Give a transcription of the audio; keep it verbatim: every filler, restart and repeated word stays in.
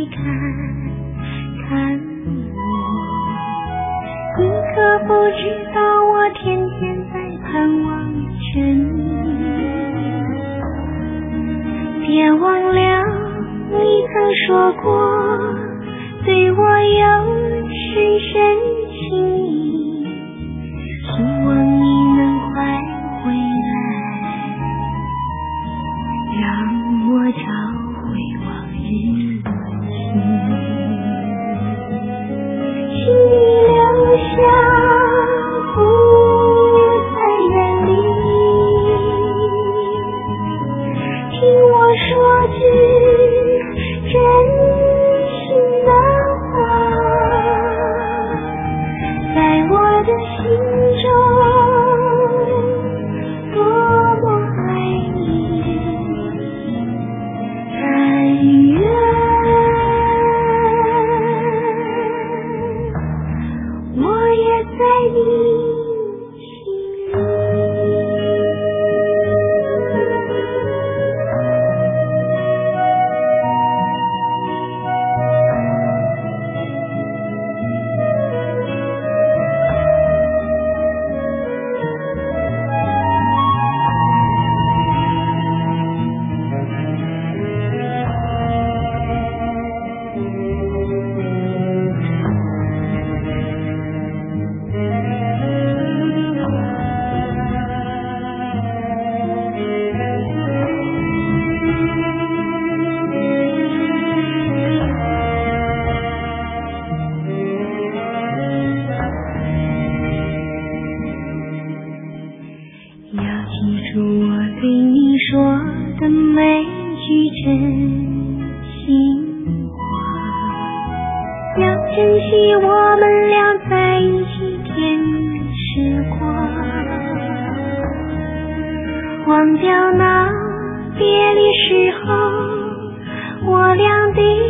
你看看我，你可不知道我天天在盼望着你。别忘了你曾说过对我有深深情意，希望你能快回来，让我找回往日情。请你留下不再远离，听我说句真心的话，在我的心中多么爱你，但愿我也在你的每句真心话，要珍惜我们俩在一起甜蜜时光，忘掉那别离时候我俩的